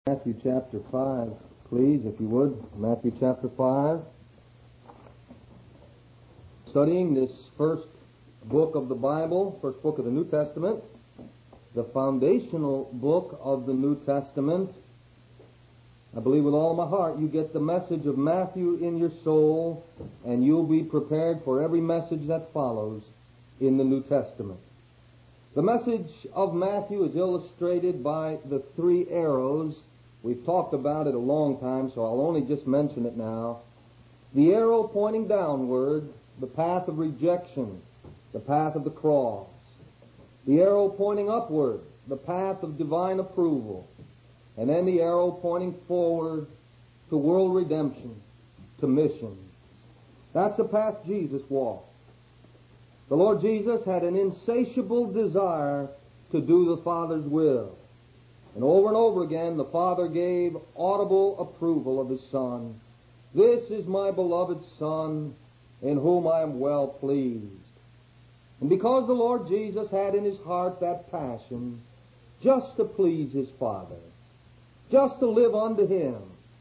Matthew chapter 5, please, if you would. Matthew chapter 5. Studying this first book of the Bible, first book of the New Testament, the foundational book of the New Testament. I believe with all my heart you get the message of Matthew in your soul, and you'll be prepared for every message that follows in the New Testament. The message of Matthew is illustrated by the three arrows. We've talked about it a long time, so I'll only just mention it now. The arrow pointing downward, the path of rejection, the path of the cross. The arrow pointing upward, the path of divine approval. And then the arrow pointing forward to world redemption, to mission. That's the path Jesus walked. The Lord Jesus had an insatiable desire to do the Father's will. And over again, the Father gave audible approval of His Son. This is my beloved Son, in whom I am well pleased. And because the Lord Jesus had in His heart that passion just to please His Father, just to live unto Him,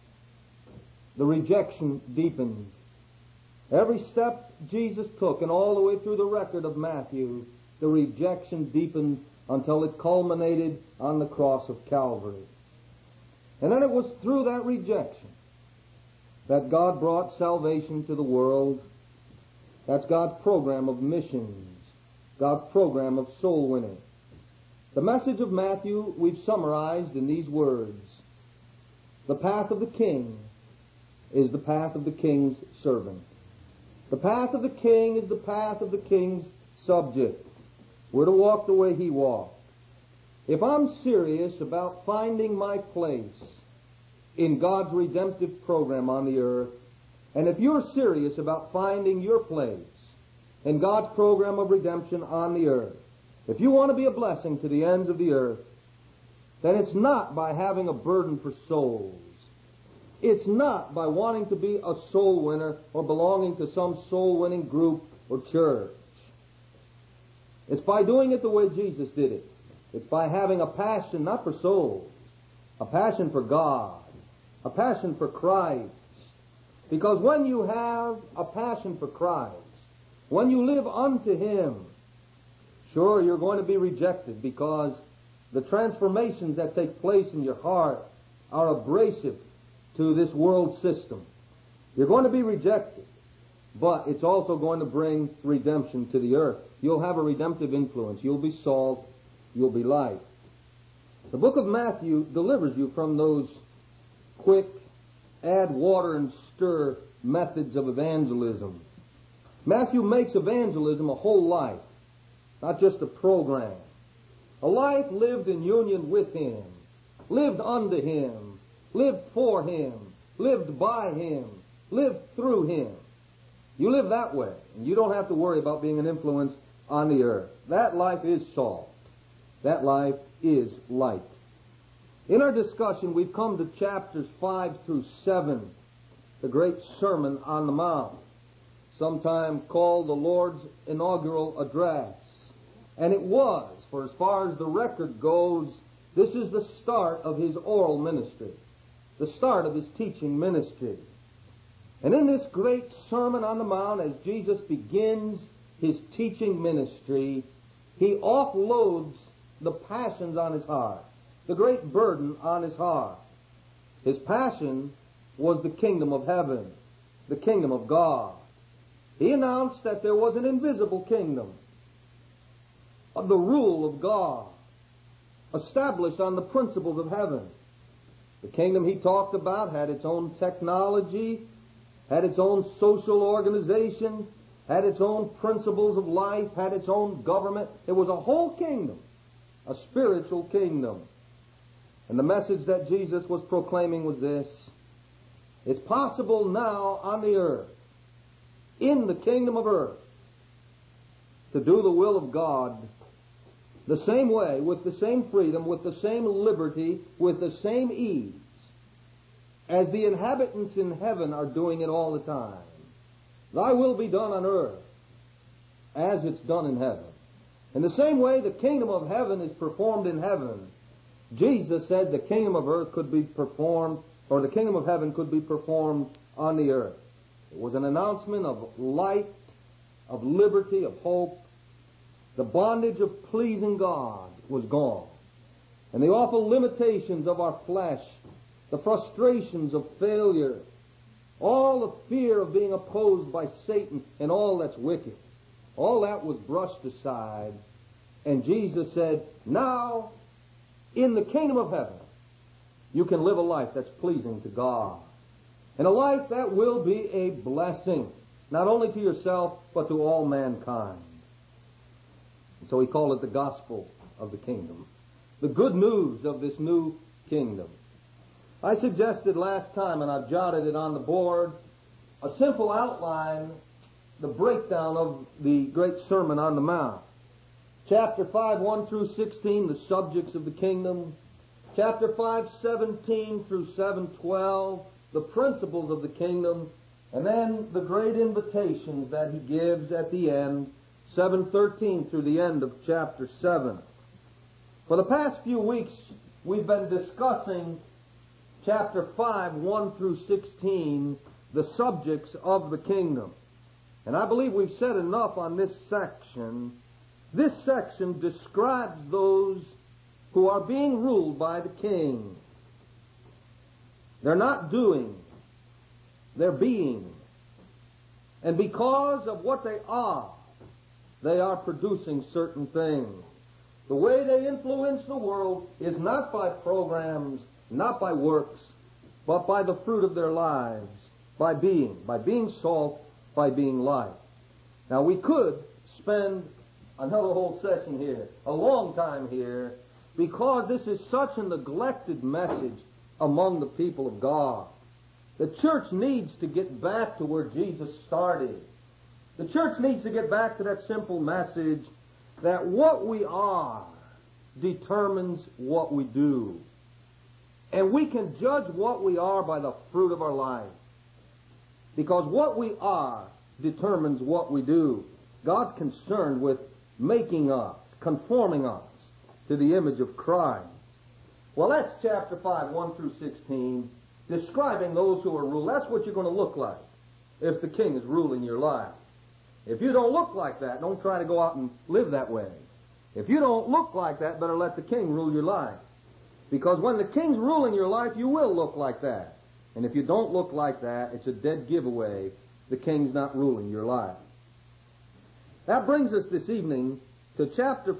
the rejection deepened. Every step Jesus took, and all the way through the record of Matthew, the rejection deepened until it culminated on the cross of Calvary. And then it was through that rejection that God brought salvation to the world. That's God's program of missions, God's program of soul winning. The message of Matthew we've summarized in these words. The path of the king is the path of the king's servant. The path of the king is the path of the king's subject. We're to walk the way he walked. If I'm serious about finding my place in God's redemptive program on the earth, and if you're serious about finding your place in God's program of redemption on the earth, if you want to be a blessing to the ends of the earth, then it's not by having a burden for souls. It's not by wanting to be a soul winner or belonging to some soul-winning group or church. It's by doing it the way Jesus did it. It's by having a passion not for souls, a passion for God, a passion for Christ. Because when you have a passion for Christ, when you live unto Him, sure, you're going to be rejected because the transformations that take place in your heart are abrasive to this world system. You're going to be rejected, but it's also going to bring redemption to the earth. You'll have a redemptive influence. You'll be salt. You'll be light. The book of Matthew delivers you from those quick, add water and stir methods of evangelism. Matthew makes evangelism a whole life, not just a program. A life lived in union with Him, lived unto Him, lived for Him, lived by Him, lived through Him. You live that way, and you don't have to worry about being an influence on the earth. That life is salt. That life is light. In our discussion, we've come to chapters 5 through 7, the great Sermon on the Mount, sometime called the Lord's inaugural address. And it was, for as far as the record goes, this is the start of His oral ministry, the start of His teaching ministry. And in this great Sermon on the Mount, as Jesus begins His teaching ministry, He offloads the passions on His heart, the great burden on His heart. His passion was the kingdom of heaven, the kingdom of God. He announced that there was an invisible kingdom of the rule of God, established on the principles of heaven. The kingdom He talked about had its own technology, had its own social organization, had its own principles of life, had its own government. It was a whole kingdom, a spiritual kingdom. And the message that Jesus was proclaiming was this: it's possible now on the earth, in the kingdom of earth, to do the will of God the same way, with the same freedom, with the same liberty, with the same ease, as the inhabitants in heaven are doing it all the time. Thy will be done on earth as it's done in heaven. In the same way the kingdom of heaven is performed in heaven, Jesus said the kingdom of earth could be performed, or the kingdom of heaven could be performed on the earth. It was an announcement of light, of liberty, of hope. The bondage of pleasing God was gone. And the awful limitations of our flesh, the frustrations of failure, all the fear of being opposed by Satan and all that's wicked, all that was brushed aside. And Jesus said, now, in the kingdom of heaven, you can live a life that's pleasing to God. And a life that will be a blessing, not only to yourself, but to all mankind. And so he called it the gospel of the kingdom. The good news of this new kingdom. I suggested last time, and I've jotted it on the board, a simple outline, the breakdown of the great Sermon on the Mount. Chapter 5, 1 through 16, the subjects of the kingdom. Chapter 5, 17 through 7, 12, the principles of the kingdom. And then the great invitations that he gives at the end, 7:13 through the end of chapter 7. For the past few weeks, we've been discussing chapter 5, 1 through 16, the subjects of the kingdom. And I believe we've said enough on this section. This section describes those who are being ruled by the king. They're not doing, they're being. And because of what they are producing certain things. The way they influence the world is not by programs, not by works, but by the fruit of their lives, by being salt, by being light. Now we could spend another whole session here, a long time here, because this is such a neglected message among the people of God. The church needs to get back to where Jesus started. The church needs to get back to that simple message that what we are determines what we do. And we can judge what we are by the fruit of our life. Because what we are determines what we do. God's concerned with making us, conforming us to the image of Christ. Well, that's chapter 5, 1 through 16, describing those who are ruled. That's what you're going to look like if the king is ruling your life. If you don't look like that, don't try to go out and live that way. If you don't look like that, better let the king rule your life. Because when the king's ruling your life, you will look like that. And if you don't look like that, it's a dead giveaway. The king's not ruling your life. That brings us this evening to chapter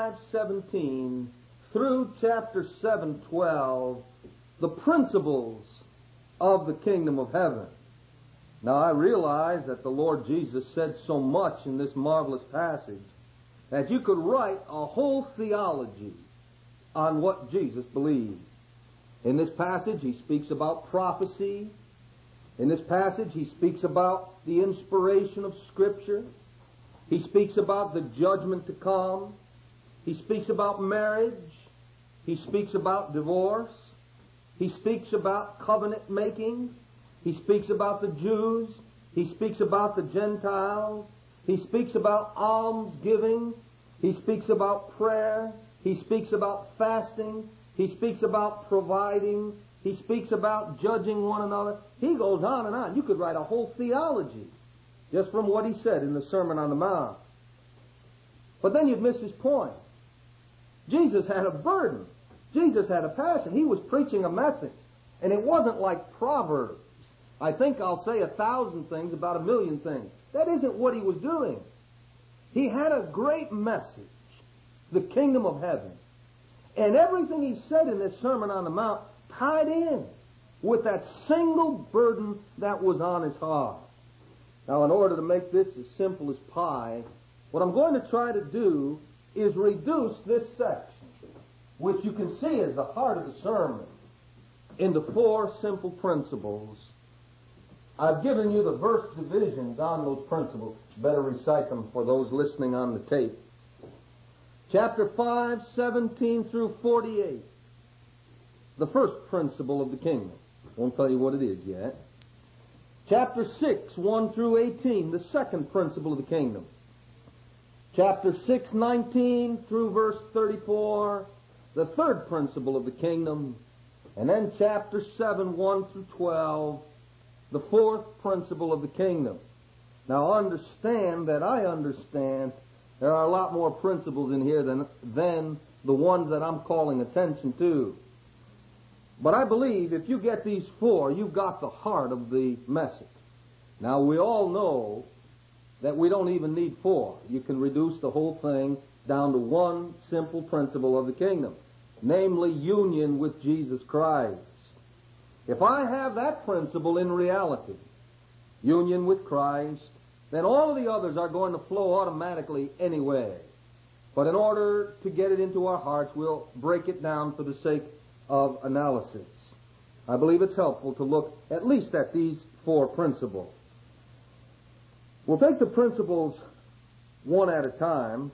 5:17 through chapter 7:12, the principles of the kingdom of heaven. Now I realize that the Lord Jesus said so much in this marvelous passage that you could write a whole theology on what Jesus believed. In this passage he speaks about prophecy. In this passage he speaks about the inspiration of Scripture. He speaks about the judgment to come. He speaks about marriage. He speaks about divorce. He speaks about covenant making. He speaks about the Jews. He speaks about the Gentiles. He speaks about almsgiving. He speaks about prayer. He speaks about fasting. He speaks about providing. He speaks about judging one another. He goes on and on. You could write a whole theology just from what he said in the Sermon on the Mount. But then you'd miss his point. Jesus had a burden. Jesus had a passion. He was preaching a message. And it wasn't like Proverbs. I think I'll say 1,000 things about 1,000,000 things. That isn't what he was doing. He had a great message, the kingdom of heaven. And everything he said in this Sermon on the Mount tied in with that single burden that was on his heart. Now, in order to make this as simple as pie, what I'm going to try to do is reduce this section, which you can see is the heart of the sermon, into 4 simple principles. I've given you the verse divisions on those principles. Better recite them for those listening on the tape. Chapter 5, 17 through 48. The first principle of the kingdom. Won't tell you what it is yet. Chapter 6, 1 through 18. The second principle of the kingdom. Chapter 6, 19 through verse 34. the third principle of the kingdom, and then chapter 7, 1 through 12, the fourth principle of the kingdom. Now understand that I understand there are a lot more principles in here than the ones that I'm calling attention to. But I believe if you get these four, you've got the heart of the message. Now we all know that we don't even need four. You can reduce the whole thing down to one simple principle of the kingdom, namely union with Jesus Christ. If I have that principle in reality, union with Christ, then all of the others are going to flow automatically anyway. But in order to get it into our hearts, we'll break it down for the sake of analysis. I believe it's helpful to look at least at these four principles. We'll take the principles one at a time.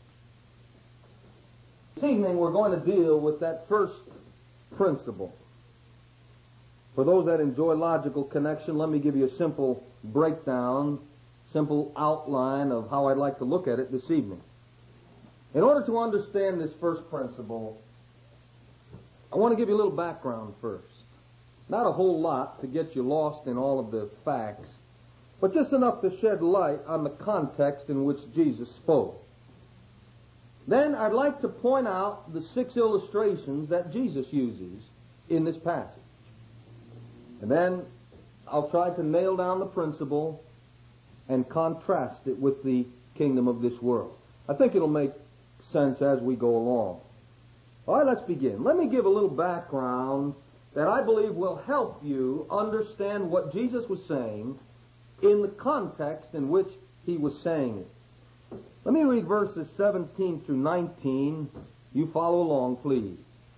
This evening we're going to deal with that first principle. For those that enjoy logical connection, let me give you a simple breakdown, simple outline of how I'd like to look at it this evening. In order to understand this first principle, I want to give you a little background first. Not a whole lot to get you lost in all of the facts, but just enough to shed light on the context in which Jesus spoke. Then I'd like to point out the 6 illustrations that Jesus uses in this passage. And then I'll try to nail down the principle and contrast it with the kingdom of this world. I think it'll make sense as we go along. All right, let's begin. Let me give a little background that I believe will help you understand what Jesus was saying in the context in which he was saying it. Let me read verses 17 through 19. You follow along, please.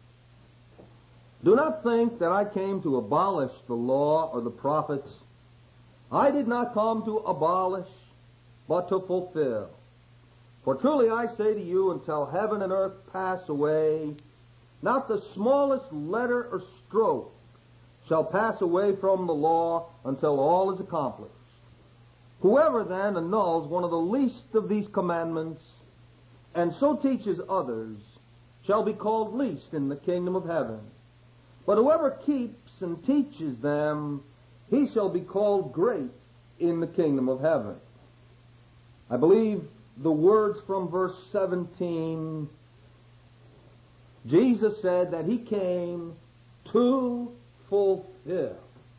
Do not think that I came to abolish the law or the prophets. I did not come to abolish, but to fulfill. For truly I say to you, until heaven and earth pass away, not the smallest letter or stroke shall pass away from the law until all is accomplished. Whoever then annuls one of the least of these commandments, and so teaches others, shall be called least in the kingdom of heaven. But whoever keeps and teaches them, he shall be called great in the kingdom of heaven. I believe the words from verse 17, Jesus said that he came to fulfill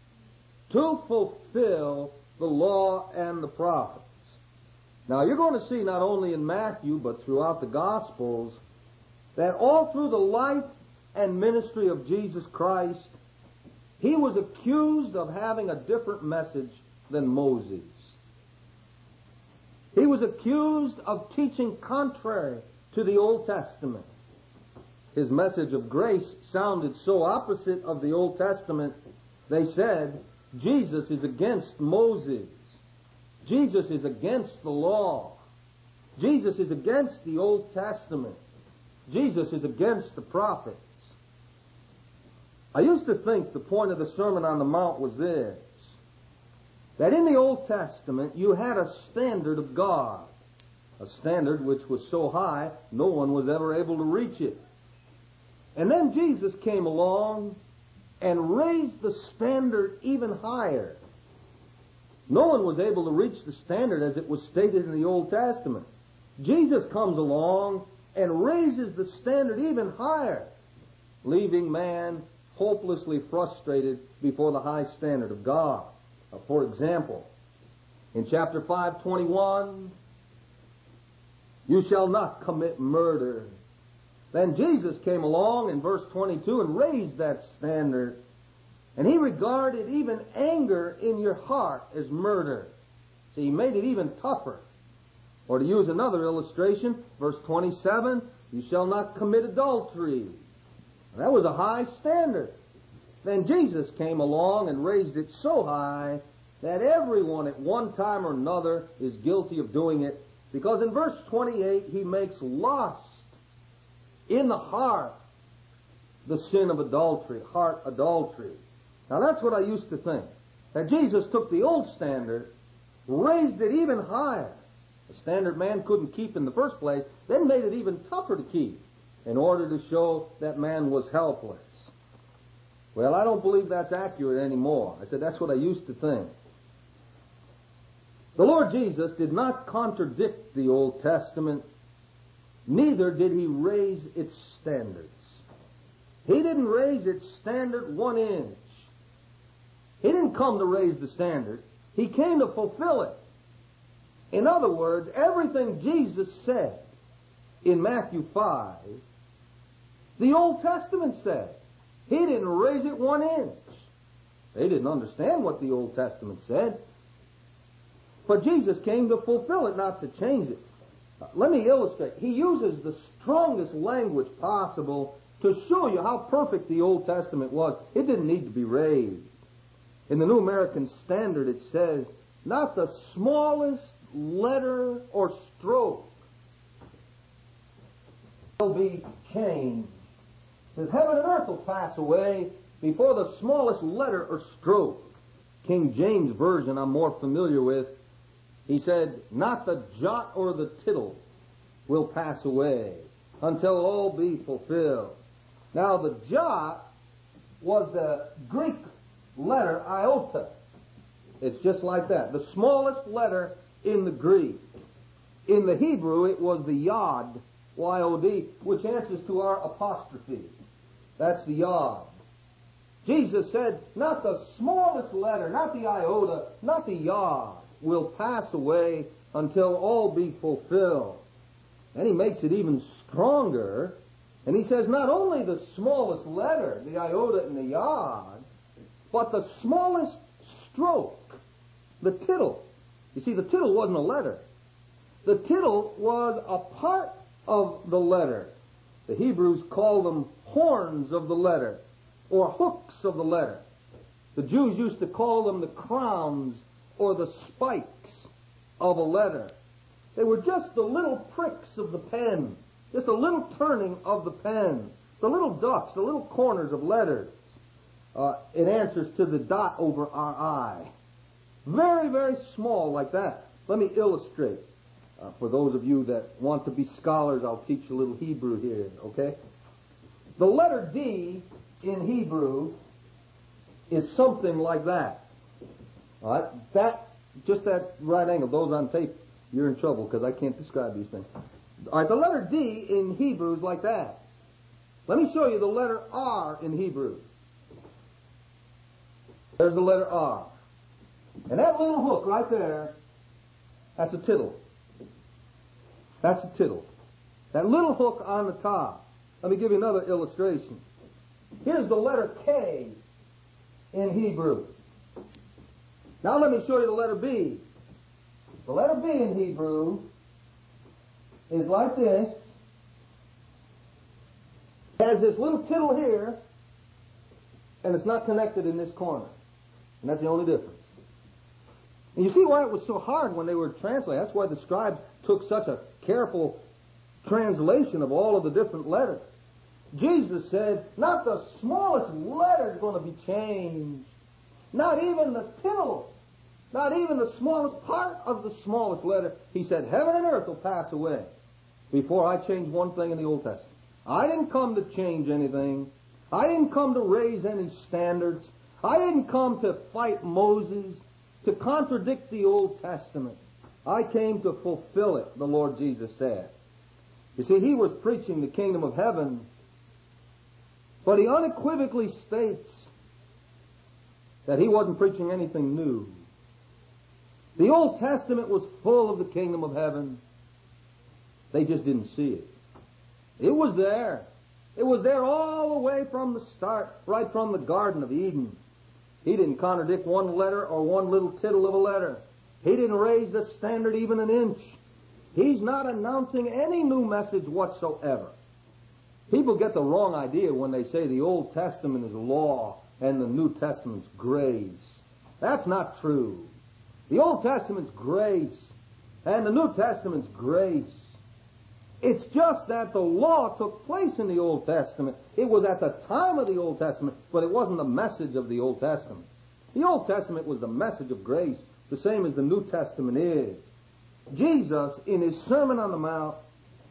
the law and the prophets. Now you're going to see not only in Matthew but throughout the Gospels that all through the life and ministry of Jesus Christ, he was accused of having a different message than Moses. He was accused of teaching contrary to the Old Testament. His message of grace sounded so opposite of the Old Testament, they said, Jesus is against Moses. Jesus is against the law. Jesus is against the Old Testament. Jesus is against the prophets. I used to think the point of the Sermon on the Mount was this, that in the Old Testament you had a standard of God, a standard which was so high no one was ever able to reach it. And then Jesus came along and raised the standard even higher. No one was able to reach the standard as it was stated in the Old Testament. Jesus comes along and raises the standard even higher, leaving man hopelessly frustrated before the high standard of God. For example, in chapter 5:21, you shall not commit murder. Then Jesus came along in verse 22 and raised that standard, and he regarded even anger in your heart as murder. So he made it even tougher. Or to use another illustration, verse 27, you shall not commit adultery. That was a high standard. Then Jesus came along and raised it so high that everyone at one time or another is guilty of doing it, because in verse 28 he makes lust in the heart the sin of adultery, heart adultery. Now that's what I used to think, that Jesus took the old standard, raised it even higher, a standard man couldn't keep in the first place, then made it even tougher to keep. in order to show that man was helpless. Well, I don't believe that's accurate anymore. I said that's what I used to think. The Lord Jesus did not contradict the Old Testament, neither did he raise its standards. He didn't raise its standard 1 inch. He didn't come to raise the standard. He came to fulfill it. In other words, everything Jesus said in Matthew 5, the Old Testament said. He didn't raise it 1 inch. They didn't understand what the Old Testament said. But Jesus came to fulfill it, not to change it. Let me illustrate. He uses the strongest language possible to show you how perfect the Old Testament was. It didn't need to be raised. In the New American Standard it says, not the smallest letter or stroke will be changed. It says, heaven and earth will pass away before the smallest letter or stroke. King James Version I'm more familiar with. He said, not the jot or the tittle will pass away until all be fulfilled. Now the jot was the Greek letter iota. It's just like that. The smallest letter in the Greek. In the Hebrew it was the yod, Y-O-D, which answers to our apostrophe. That's the yod. Jesus said, not the smallest letter, not the iota, not the yod, will pass away until all be fulfilled. And he makes it even stronger. And he says not only the smallest letter, the iota and the yod, but the smallest stroke, the tittle. You see, the tittle wasn't a letter. The tittle was a part of the letter. The Hebrews called them horns of the letter, or hooks of the letter. The Jews used to call them the crowns or the spikes of a letter. They were just the little pricks of the pen, just a little turning of the pen, the little ducks, the little corners of letters. It answers to the dot over our I. Very, very small like that. Let me illustrate. For those of you that want to be scholars, I'll teach you a little Hebrew here, okay? The letter D in Hebrew is something like that. All right? Just that right angle, those on tape, you're in trouble because I can't describe these things. All right, the letter D in Hebrew is like that. Let me show you the letter R in Hebrew. There's the letter R. And that little hook right there, that's a tittle. That's a tittle. That little hook on the top. Let me give you another illustration. Here's the letter K in Hebrew. Now let me show you the letter B. The letter B in Hebrew is like this. It has this little tittle here, and it's not connected in this corner. And that's the only difference. And you see why it was so hard when they were translating. That's why the scribes took such a careful translation of all of the different letters. Jesus said, not the smallest letter is going to be changed. Not even the tittle. Not even the smallest part of the smallest letter. He said, heaven and earth will pass away before I change one thing in the Old Testament. I didn't come to change anything. I didn't come to raise any standards. I didn't come to fight Moses, to contradict the Old Testament. I came to fulfill it, the Lord Jesus said. You see, he was preaching the kingdom of heaven, but he unequivocally states that he wasn't preaching anything new. The Old Testament was full of the kingdom of heaven. They just didn't see it. It was there. It was there all the way from the start, right from the Garden of Eden. He didn't contradict one letter or one little tittle of a letter. He didn't raise the standard even an inch. He's not announcing any new message whatsoever. People get the wrong idea when they say the Old Testament is law and the New Testament's grace. That's not true. The Old Testament's grace and the New Testament's grace. It's just that the law took place in the Old Testament. It was at the time of the Old Testament, but it wasn't the message of the Old Testament. The Old Testament was the message of grace, the same as the New Testament is. Jesus, in his Sermon on the Mount,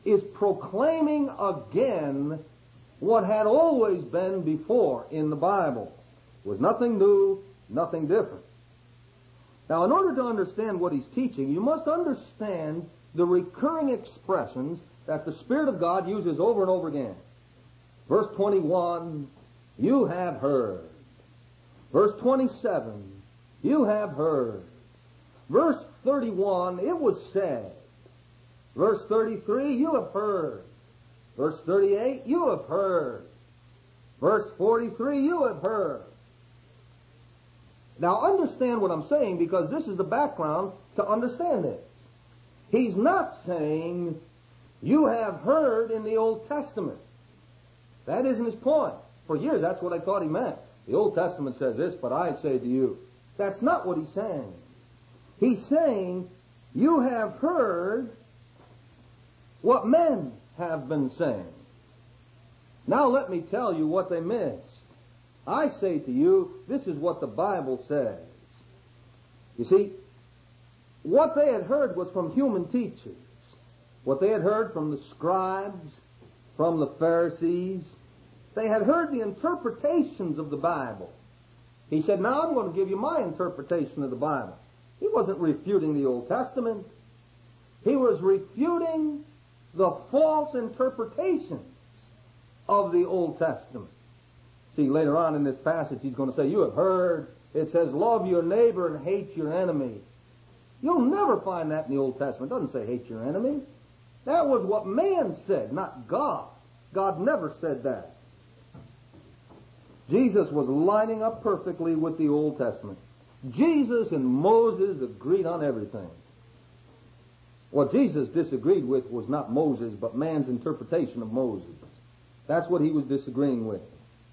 is proclaiming again what had always been before in the Bible. It was nothing new, nothing different. Now, in order to understand what he's teaching, you must understand the recurring expressions that the Spirit of God uses over and over again. Verse 21, you have heard. Verse 27, you have heard. Verse 31, it was said. Verse 33, you have heard. Verse 38, you have heard. Verse 43, you have heard. Now understand what I'm saying, because this is the background to understand it. He's not saying you have heard in the Old Testament. That isn't his point. For years that's what I thought he meant. The Old Testament says this, but I say to you. That's not what he's saying. He's saying you have heard what men have been saying. Now let me tell you what they missed. I say to you, this is what the Bible says. You see, what they had heard was from human teachers. What they had heard from the scribes, from the Pharisees. They had heard the interpretations of the Bible. He said, now I'm going to give you my interpretation of the Bible. He wasn't refuting the Old Testament. He was refuting the false interpretations of the Old Testament. See, later on in this passage, he's going to say, you have heard, it says, love your neighbor and hate your enemy. You'll never find that in the Old Testament. It doesn't say hate your enemy. That was what man said, not God. God never said that. Jesus was lining up perfectly with the Old Testament. Jesus and Moses agreed on everything. What Jesus disagreed with was not Moses, but man's interpretation of Moses. That's what he was disagreeing with.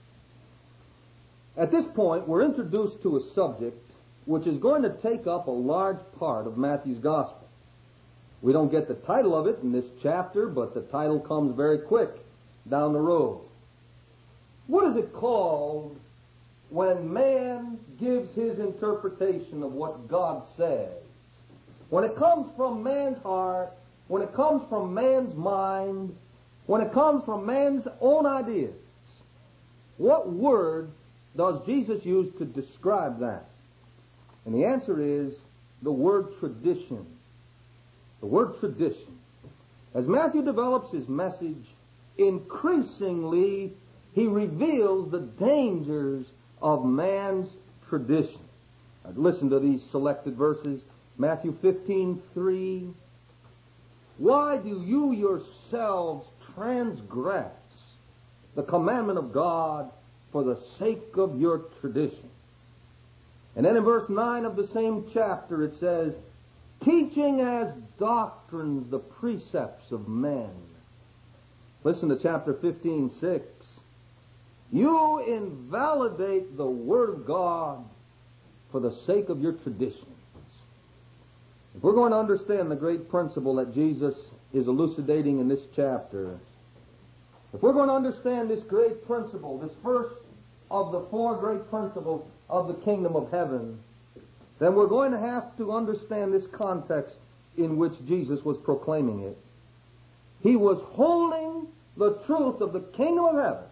At this point, we're introduced to a subject which is going to take up a large part of Matthew's Gospel. We don't get the title of it in this chapter, but the title comes very quick down the road. What is it called when man gives his interpretation of what God says? When it comes from man's heart, when it comes from man's mind, when it comes from man's own ideas, what word does Jesus use to describe that? And the answer is the word tradition. The word tradition. As Matthew develops his message, increasingly he reveals the dangers of man's tradition. Now, listen to these selected verses. Matthew 15:3. Why do you yourselves transgress the commandment of God for the sake of your tradition? And then in verse 9 of the same chapter it says, teaching as doctrines the precepts of men. Listen to chapter 15:6. You invalidate the Word of God for the sake of your traditions. If we're going to understand the great principle that Jesus is elucidating in this chapter, if we're going to understand this great principle, this first of the four great principles of the kingdom of heaven, then we're going to have to understand this context in which Jesus was proclaiming it. He was holding the truth of the kingdom of heaven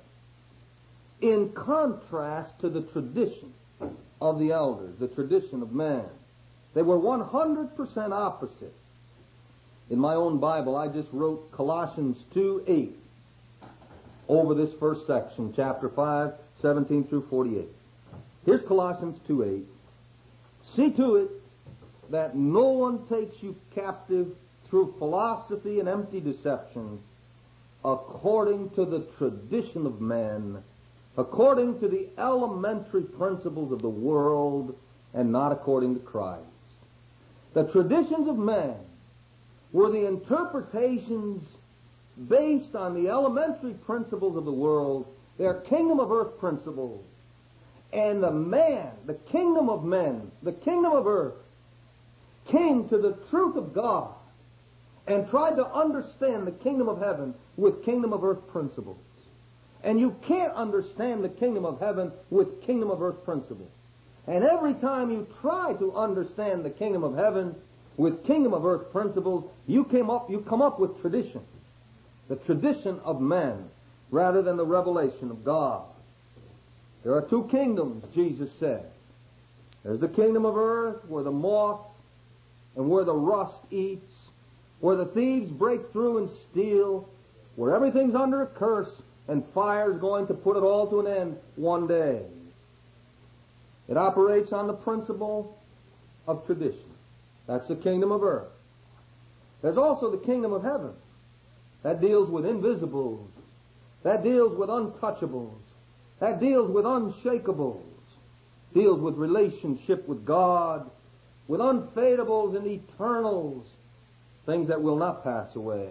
in contrast to the tradition of the elders, the tradition of man. They were 100% opposite. In my own Bible, I just wrote Colossians 2:8 over this first section, chapter 5, 17 through 48. Here's Colossians 2:8. See to it that no one takes you captive through philosophy and empty deception, according to the tradition of man, according to the elementary principles of the world, and not according to Christ. The traditions of man were the interpretations based on the elementary principles of the world, their kingdom of earth principles. And the man, the kingdom of men, the kingdom of earth, came to the truth of God and tried to understand the kingdom of heaven with kingdom of earth principles. And you can't understand the kingdom of heaven with kingdom of earth principles. And every time you try to understand the kingdom of heaven with kingdom of earth principles, you come up with tradition. the tradition of men, rather than the revelation of God. There are two kingdoms, Jesus said. There's the kingdom of earth, where the moth and where the rust eats, where the thieves break through and steal, where everything's under a curse, and fire's going to put it all to an end one day. It operates on the principle of tradition. That's the kingdom of earth. There's also the kingdom of heaven. That deals with invisibles. That deals with untouchables. That deals with unshakables. Deals with relationship with God, with unfadables and eternals, things that will not pass away.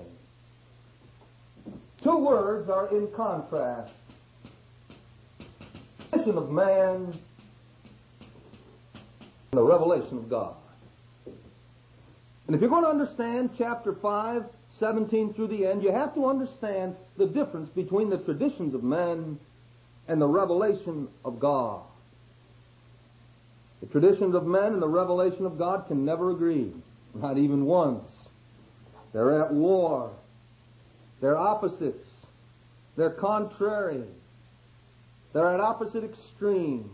Two words are in contrast. The tradition of man and the revelation of God. And if you're going to understand chapter 5, 17 through the end, you have to understand the difference between the traditions of men and the revelation of God. The traditions of men and the revelation of God can never agree, not even once. They're at war. They're opposites. They're contrary. They're at opposite extremes.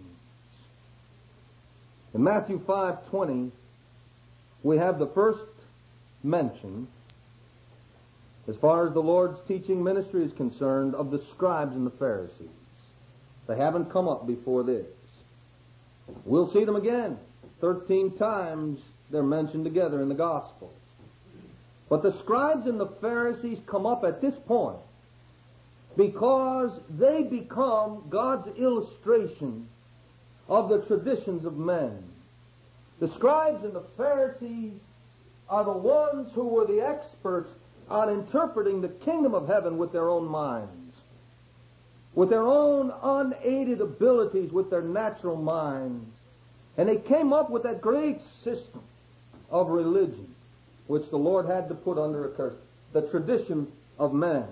In Matthew 5:20, we have the first mention, as far as the Lord's teaching ministry is concerned, of the scribes and the Pharisees. They haven't come up before this. We'll see them again. 13 times they're mentioned together in the Gospel. But the scribes and the Pharisees come up at this point because they become God's illustration of the traditions of men. The scribes and the Pharisees are the ones who were the experts on interpreting the kingdom of heaven with their own minds, with their own unaided abilities, with their natural minds. And they came up with that great system of religion, which the Lord had to put under a curse, the tradition of man.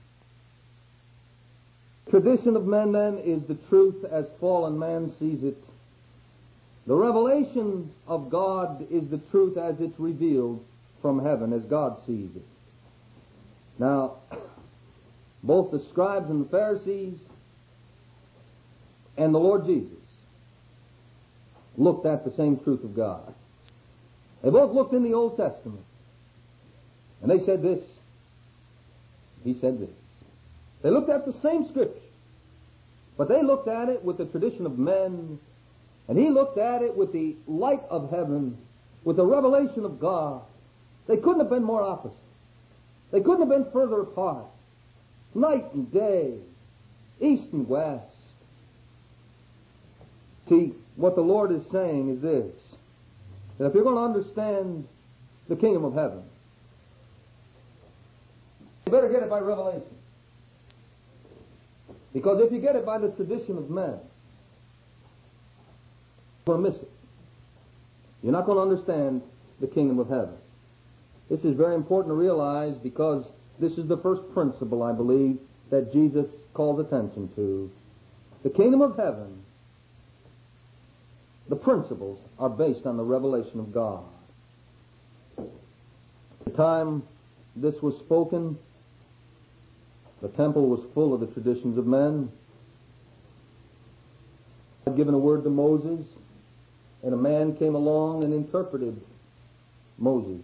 Tradition of men, then, is the truth as fallen man sees it. The revelation of God is the truth as it's revealed from heaven, as God sees it. Now, both the scribes and the Pharisees and the Lord Jesus looked at the same truth of God. They both looked in the Old Testament, and they said this, he said this. They looked at the same Scripture, but they looked at it with the tradition of men, and he looked at it with the light of heaven, with the revelation of God. They couldn't have been more opposite. They couldn't have been further apart. Night and day, east and west. See, what the Lord is saying is this, that if you're going to understand the kingdom of heaven, you better get it by revelation. Because if you get it by the tradition of men, you're going to miss it. You're not going to understand the kingdom of heaven. This is very important to realize, because this is the first principle, I believe, that Jesus calls attention to. The kingdom of heaven, the principles are based on the revelation of God. At the time this was spoken, the temple was full of the traditions of men. God had given a word to Moses, and a man came along and interpreted Moses.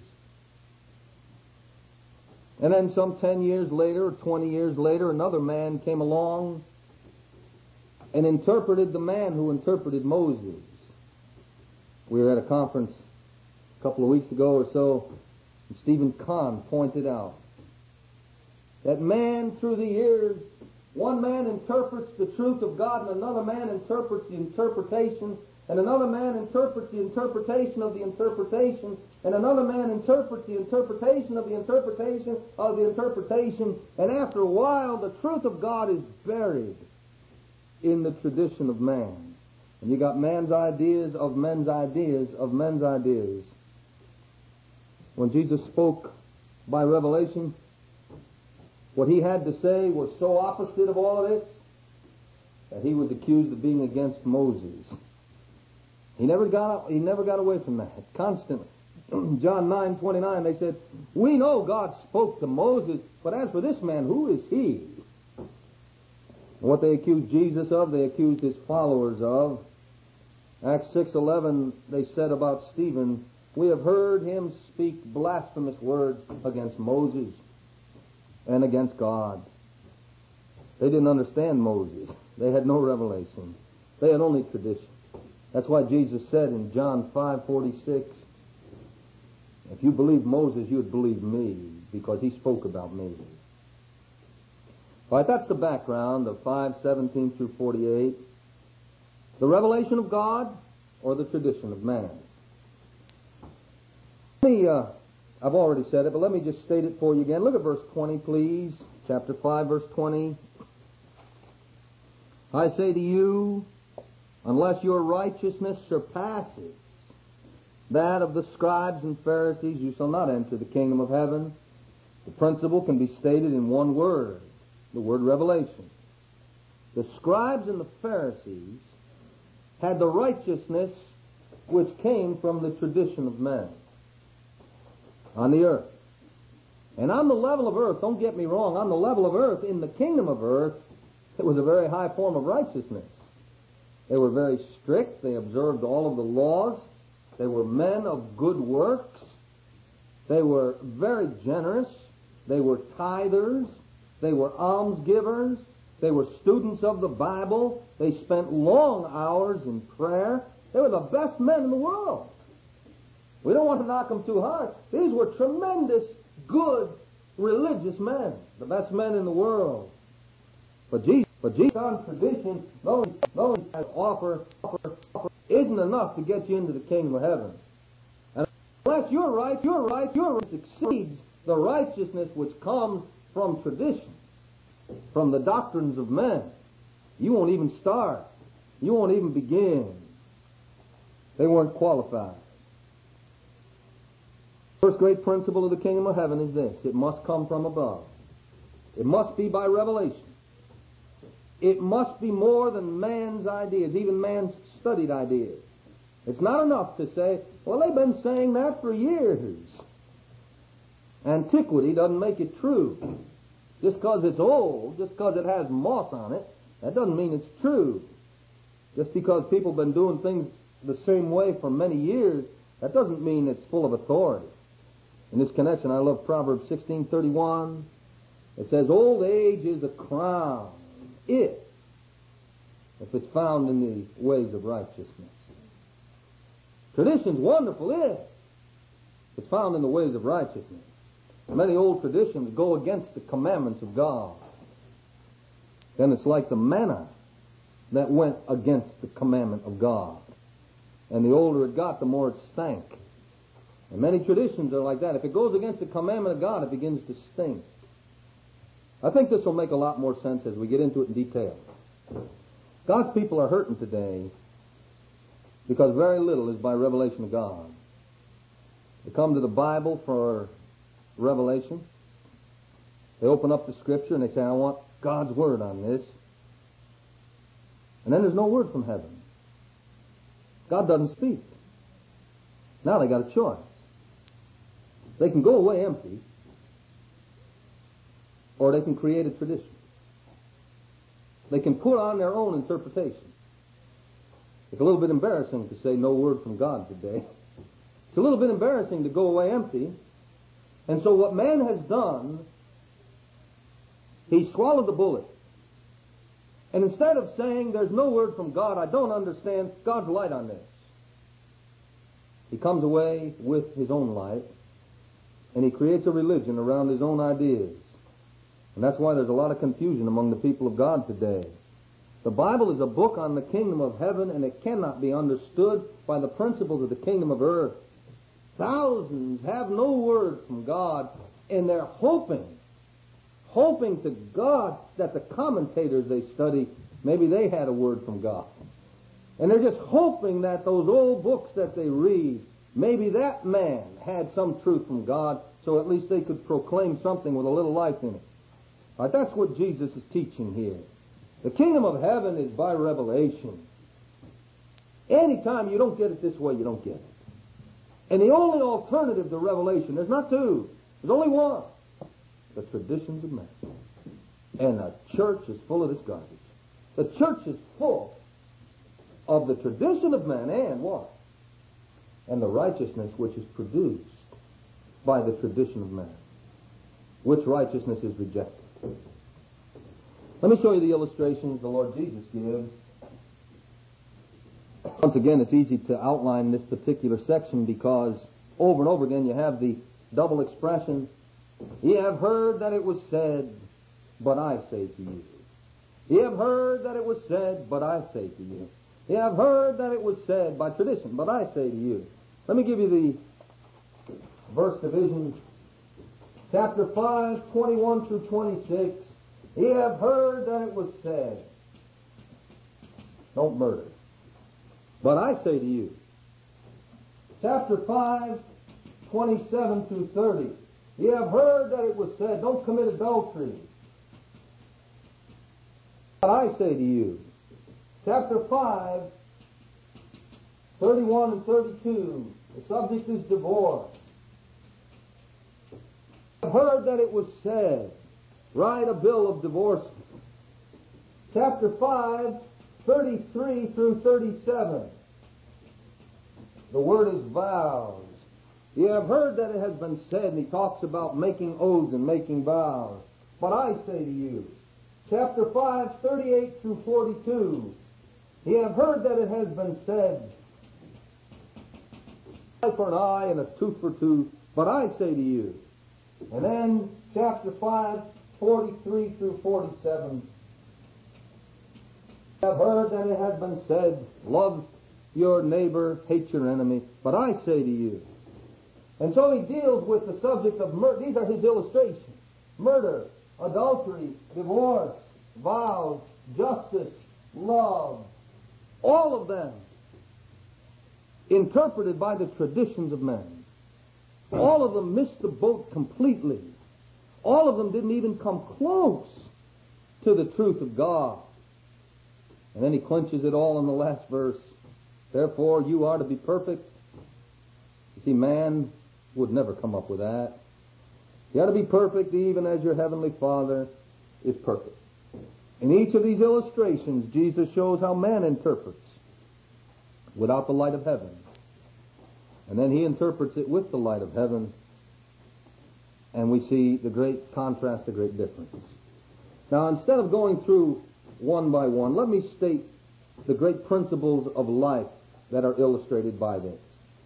And then some 10 years later, or 20 years later, another man came along and interpreted the man who interpreted Moses. We were at a conference a couple of weeks ago or so, and Stephen Kahn pointed out that man through the years, one man interprets the truth of God, and another man interprets the interpretation, and another man interprets the interpretation of the interpretation, and another man interprets the interpretation of the interpretation of the interpretation, and after a while the truth of God is buried in the tradition of man. And you got man's ideas of men's ideas of men's ideas. When Jesus spoke by revelation, what he had to say was so opposite of all of this that he was accused of being against Moses. He never got away from that. Constantly. John 9:29, they said, "We know God spoke to Moses, but as for this man, who is he?" And what they accused Jesus of, they accused his followers of. Acts 6:11, they said about Stephen, "We have heard him speak blasphemous words against Moses and against God." They didn't understand Moses. They had no revelation. They had only tradition. That's why Jesus said in John 5:46, "If you believe Moses, you would believe me, because he spoke about me." All right, that's the background of 5:17 through 48. The revelation of God or the tradition of man. I've already said it, but let me just state it for you again. Look at verse 20, please. Chapter 5, verse 20. "I say to you, unless your righteousness surpasses that of the scribes and Pharisees, you shall not enter the kingdom of heaven." The principle can be stated in one word, the word revelation. The scribes and the Pharisees had the righteousness which came from the tradition of men on the earth. And on the level of earth, don't get me wrong, on the level of earth, in the kingdom of earth, it was a very high form of righteousness. They were very strict. They observed all of the laws. They were men of good works. They were very generous. They were tithers. They were almsgivers. They were students of the Bible. They spent long hours in prayer. They were the best men in the world. We don't want to knock them too hard. These were tremendous, good, religious men, the best men in the world. But Jesus on tradition, those offer isn't enough to get you into the kingdom of heaven. And unless your right exceeds the righteousness which comes from tradition, from the doctrines of men, you won't even start. You won't even begin. They weren't qualified. First great principle of the kingdom of heaven is this: it must come from above. It must be by revelation. It must be more than man's ideas, even man's studied ideas. It's not enough to say, well, they've been saying that for years. Antiquity doesn't make it true. Just because it's old, just because it has moss on it, that doesn't mean it's true. Just because people have been doing things the same way for many years, that doesn't mean it's full of authority. In this connection, I love Proverbs 16:31. It says, old age is a crown, if it's found in the ways of righteousness. Tradition's wonderful, if it's found in the ways of righteousness. Many old traditions go against the commandments of God. Then it's like the manna that went against the commandment of God. And the older it got, the more it stank. And many traditions are like that. If it goes against the commandment of God, it begins to stink. I think this will make a lot more sense as we get into it in detail. God's people are hurting today because very little is by revelation of God. They come to the Bible for revelation. They open up the Scripture and they say, I want God's Word on this. And then there's no word from heaven. God doesn't speak. Now they got a choice. They can go away empty, or they can create a tradition. They can put on their own interpretation. It's a little bit embarrassing to say no word from God today. It's a little bit embarrassing to go away empty. And so what man has done, he swallowed the bullet. And instead of saying there's no word from God, I don't understand God's light on this, he comes away with his own light, and he creates a religion around his own ideas. And that's why there's a lot of confusion among the people of God today. The Bible is a book on the kingdom of heaven, and it cannot be understood by the principles of the kingdom of earth. Thousands have no word from God, and they're hoping to God that the commentators they study, maybe they had a word from God. And they're just hoping that those old books that they read, maybe that man had some truth from God, so at least they could proclaim something with a little life in it. Right, that's what Jesus is teaching here. The kingdom of heaven is by revelation. Anytime you don't get it this way, you don't get it. And the only alternative to revelation, there's not two, there's only one. The traditions of men. And the church is full of this garbage. The church is full of the tradition of men and what? And the righteousness which is produced by the tradition of man. Which righteousness is rejected. Let me show you the illustrations the Lord Jesus gives. Once again, it's easy to outline this particular section because over and over again you have the double expression, ye have heard that it was said, but I say to you. Ye have heard that it was said, but I say to you. Ye have heard that it was said by tradition, but I say to you. Let me give you the verse divisions. Chapter 5, 21 through 26. Ye have heard that it was said, don't murder. But I say to you. Chapter 5, 27 through 30. Ye have heard that it was said, don't commit adultery. But I say to you. Chapter 5, 31 and 32. The subject is divorce. Ye have heard that it was said, write a bill of divorcement. Chapter 5, 33 through 37. The word is vows. You have heard that it has been said, and he talks about making oaths and making vows. But I say to you, chapter 5, 38 through 42, you have heard that it has been said, eye for an eye and a tooth for tooth, but I say to you. And then chapter 5, 43 through 47, you have heard that it has been said, love your neighbor, hate your enemy, but I say to you. And so he deals with the subject of murder. These are his illustrations. Murder, adultery, divorce, vows, justice, love. All of them interpreted by the traditions of men. All of them missed the boat completely. All of them didn't even come close to the truth of God. And then he clinches it all in the last verse. Therefore, you are to be perfect. You see, man would never come up with that. You are to be perfect even as your heavenly Father is perfect. In each of these illustrations, Jesus shows how man interprets without the light of heaven. And then he interprets it with the light of heaven. And we see the great contrast, the great difference. Now, instead of going through one by one, let me state the great principles of life that are illustrated by this.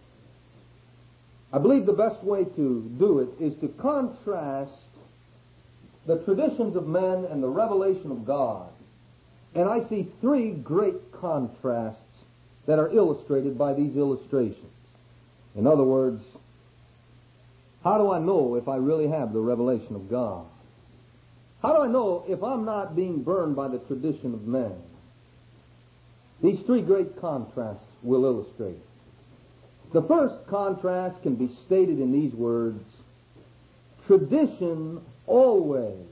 I believe the best way to do it is to contrast the traditions of men and the revelation of God. And I see three great contrasts that are illustrated by these illustrations. In other words, how do I know if I really have the revelation of God? How do I know if I'm not being burned by the tradition of men? These three great contrasts will illustrate. The first contrast can be stated in these words: tradition always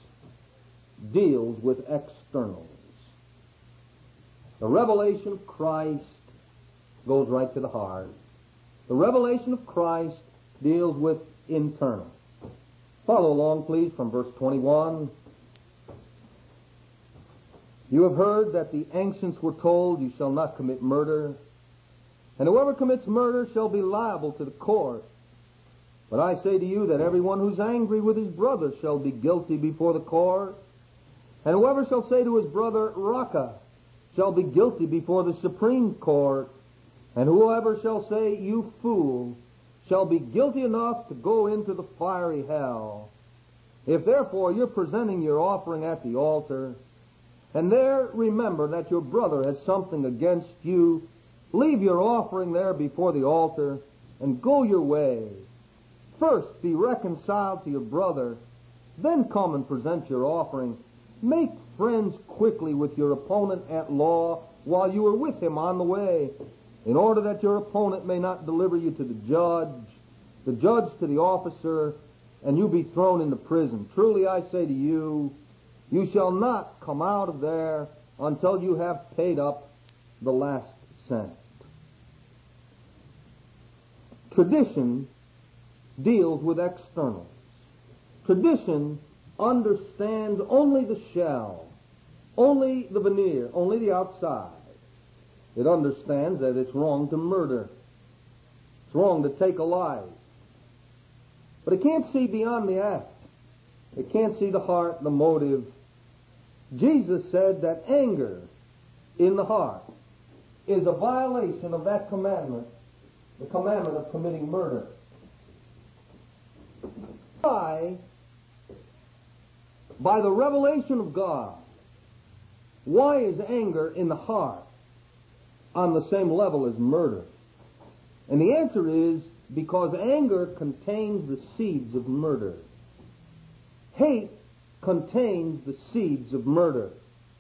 deals with externals. The revelation of Christ goes right to the heart. The revelation of Christ deals with internal. Follow along, please, from verse 21. You have heard that the ancients were told, you shall not commit murder, and whoever commits murder shall be liable to the court. But I say to you that everyone who's angry with his brother shall be guilty before the court, and whoever shall say to his brother, Raca, shall be guilty before the Supreme Court, and whoever shall say, you fool, shall be guilty enough to go into the fiery hell. If therefore you're presenting your offering at the altar, and there remember that your brother has something against you, leave your offering there before the altar, and go your way. First be reconciled to your brother, then come and present your offering. Make friends quickly with your opponent at law while you are with him on the way, in order that your opponent may not deliver you to the judge to the officer, and you be thrown into prison. Truly I say to you, you shall not come out of there until you have paid up the last cent. Tradition deals with externals. Tradition understands only the shell, only the veneer, only the outside. It understands that it's wrong to murder. It's wrong to take a life. But it can't see beyond the act. It can't see the heart, the motive. Jesus said that anger in the heart is a violation of that commandment, the commandment of committing murder. By the revelation of God, why is anger in the heart on the same level as murder? And the answer is because anger contains the seeds of murder. Hate contains the seeds of murder.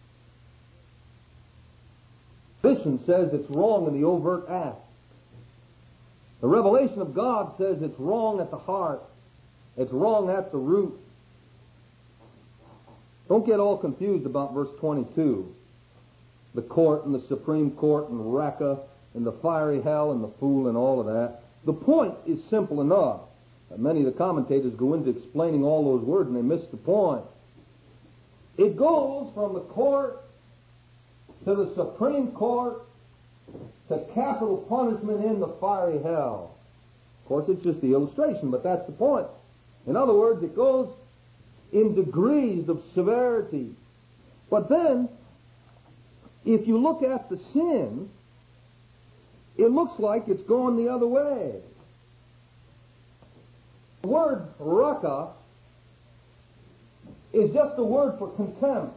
Tradition says it's wrong in the overt act. The revelation of God says it's wrong at the heart. It's wrong at the root. Don't get all confused about verse 22. The court and the Supreme Court and Raqqa and the fiery hell and the fool and all of that. The point is simple enough. Many of the commentators go into explaining all those words and they miss the point. It goes from the court to the Supreme Court to capital punishment in the fiery hell. Of course, it's just the illustration, but that's the point. In other words, it goes in degrees of severity. But then, if you look at the sin, it looks like it's going the other way. The word raqqa is just a word for contempt.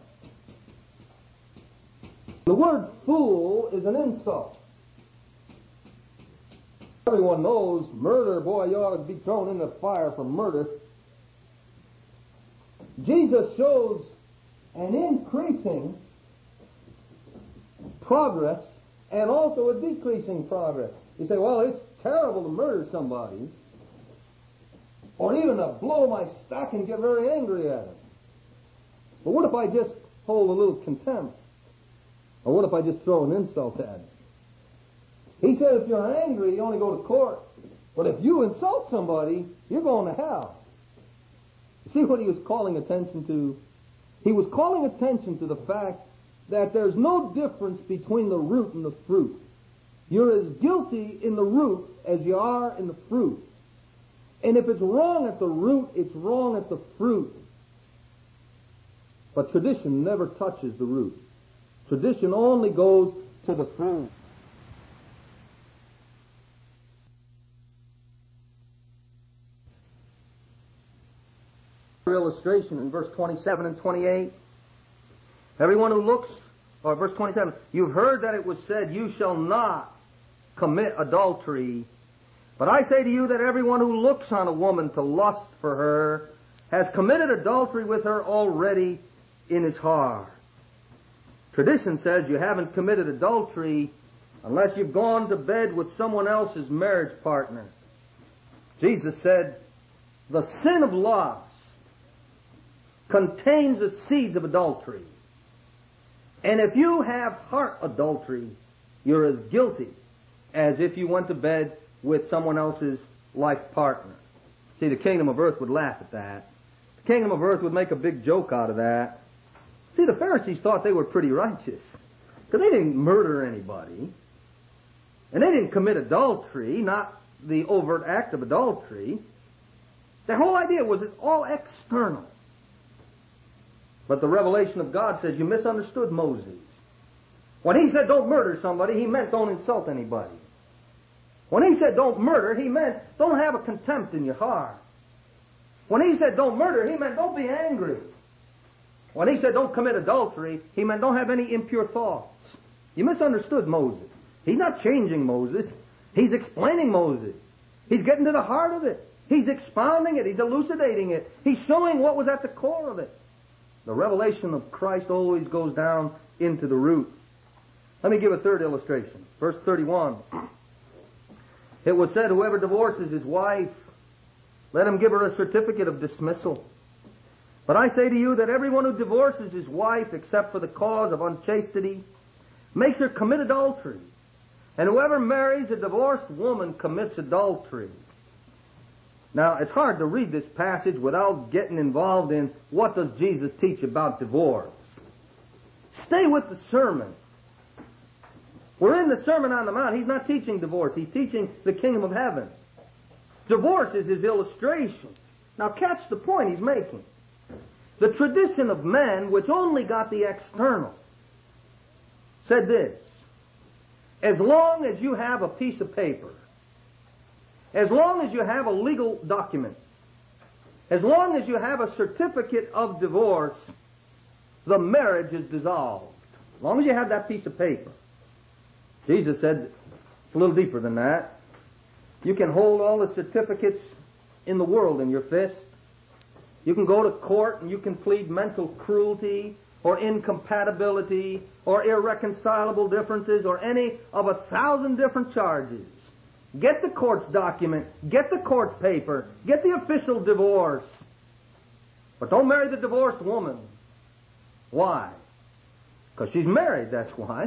The word fool is an insult. Everyone knows murder, boy, you ought to be thrown into the fire for murder. Jesus shows an increasing progress and also a decreasing progress. You say, well, it's terrible to murder somebody, or even to blow my stack and get very angry at him. But what if I just hold a little contempt? Or what if I just throw an insult at him? He said if you're angry, you only go to court. But if you insult somebody, you're going to hell. See what he was calling attention to? He was calling attention to the fact that there's no difference between the root and the fruit. You're as guilty in the root as you are in the fruit. And if it's wrong at the root, it's wrong at the fruit. But tradition never touches the root. Tradition only goes to the fruit. Illustration in verse 27 and 28. Everyone who looks, or verse 27, you've heard that it was said, you shall not commit adultery. But I say to you that everyone who looks on a woman to lust for her has committed adultery with her already in his heart. Tradition says you haven't committed adultery unless you've gone to bed with someone else's marriage partner. Jesus said, the sin of lust contains the seeds of adultery. And if you have heart adultery, you're as guilty as if you went to bed with someone else's life partner. See, the kingdom of earth would laugh at that. The kingdom of earth would make a big joke out of that. See, the Pharisees thought they were pretty righteous because they didn't murder anybody. And they didn't commit adultery, not the overt act of adultery. Their whole idea was it's all external. But the revelation of God says you misunderstood Moses. When he said don't murder somebody, he meant don't insult anybody. When he said don't murder, he meant don't have a contempt in your heart. When he said don't murder, he meant don't be angry. When he said don't commit adultery, he meant don't have any impure thoughts. You misunderstood Moses. He's not changing Moses. He's explaining Moses. He's getting to the heart of it. He's expounding it. He's elucidating it. He's showing what was at the core of it. The revelation of Christ always goes down into the root. Let me give a third illustration. Verse 31. It was said, whoever divorces his wife, let him give her a certificate of dismissal. But I say to you that everyone who divorces his wife, except for the cause of unchastity, makes her commit adultery. And whoever marries a divorced woman commits adultery. Now, it's hard to read this passage without getting involved in what does Jesus teach about divorce. Stay with the sermon. We're in the Sermon on the Mount. He's not teaching divorce. He's teaching the kingdom of heaven. Divorce is his illustration. Now catch the point he's making. The tradition of men, which only got the external, said this: as long as you have a piece of paper, as long as you have a legal document, as long as you have a certificate of divorce, the marriage is dissolved. As long as you have that piece of paper. Jesus said it's a little deeper than that. You can hold all the certificates in the world in your fist. You can go to court and you can plead mental cruelty or incompatibility or irreconcilable differences or any of 1,000 different charges. Get the court's document, get the court's paper, get the official divorce. But don't marry the divorced woman. Why? Because she's married, that's why.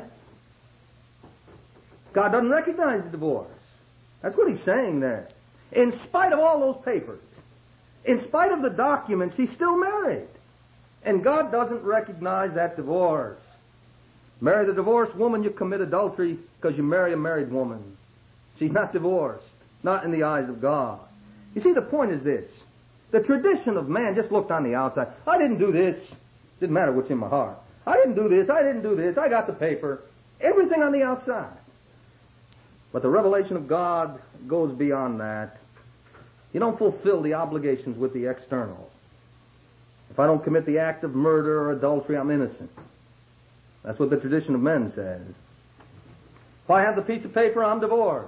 God doesn't recognize the divorce. That's what he's saying there. In spite of all those papers, in spite of the documents, he's still married. And God doesn't recognize that divorce. Marry the divorced woman, you commit adultery because you marry a married woman. She's not divorced, not in the eyes of God. You see, the point is this. The tradition of man just looked on the outside. I didn't do this. Didn't matter what's in my heart. I didn't do this. I didn't do this. I got the paper. Everything on the outside. But the revelation of God goes beyond that. You don't fulfill the obligations with the external. If I don't commit the act of murder or adultery, I'm innocent. That's what the tradition of men says. If I have the piece of paper, I'm divorced.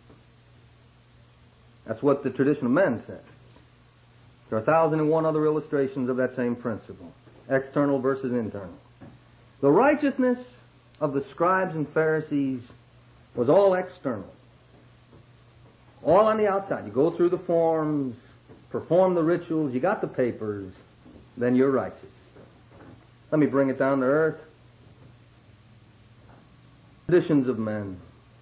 That's what the tradition of men says. There are 1,001 other illustrations of that same principle. External versus internal. The righteousness of the scribes and Pharisees was all external. All on the outside. You go through the forms, perform the rituals, you got the papers, then you're righteous. Let me bring it down to earth. Traditions of men.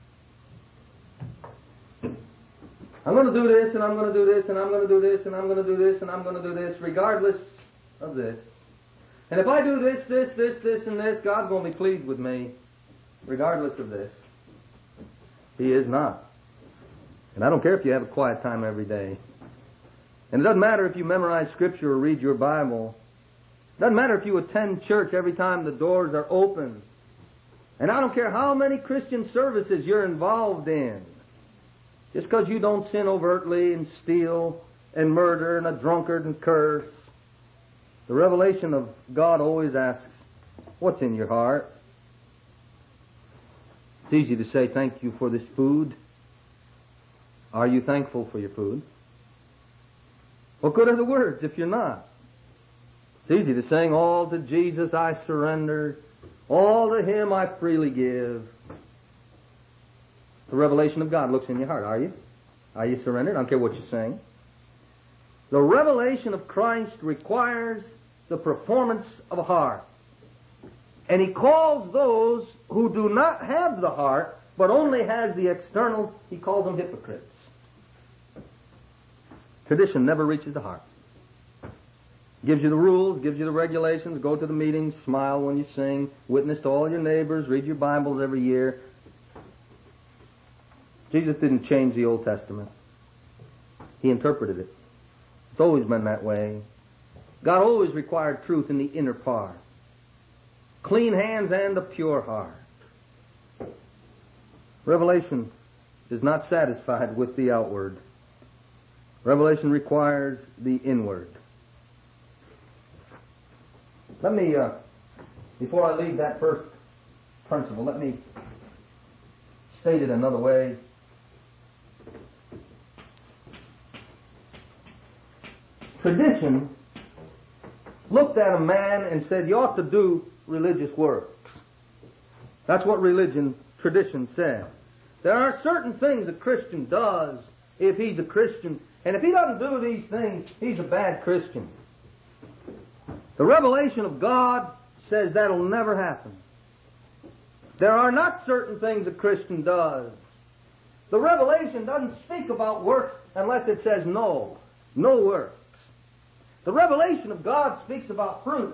I'm going to do this, and I'm going to do this, and I'm going to do this, and I'm going to do this, and I'm going to do this, regardless of this. And if I do this, and this, God's going to be pleased with me, regardless of this. He is not. And I don't care if you have a quiet time every day. And it doesn't matter if you memorize Scripture or read your Bible. It doesn't matter if you attend church every time the doors are open. And I don't care how many Christian services you're involved in. Just because you don't sin overtly and steal and murder and a drunkard and curse. The revelation of God always asks, what's in your heart? It's easy to say thank you for this food. Are you thankful for your food? What good are the words if you're not? It's easy to sing, all to Jesus I surrender, all to Him I freely give. The revelation of God looks in your heart. Are you? Are you surrendered? I don't care what you sing. The revelation of Christ requires the performance of a heart. And He calls those who do not have the heart, but only has the externals, He calls them hypocrites. Tradition never reaches the heart. Gives you the rules, gives you the regulations, go to the meetings, smile when you sing, witness to all your neighbors, read your Bibles every year. Jesus didn't change the Old Testament. He interpreted it. It's always been that way. God always required truth in the inner part. Clean hands and a pure heart. Revelation is not satisfied with the outward. Revelation requires the inward. Let me, before I leave that first principle, let me state it another way. Tradition looked at a man and said, you ought to do religious works. That's what tradition said. There are certain things a Christian does if he's a Christian, and if he doesn't do these things, he's a bad Christian. The revelation of God says that'll never happen. There are not certain things a Christian does. The revelation doesn't speak about works unless it says no works. The revelation of God speaks about fruit.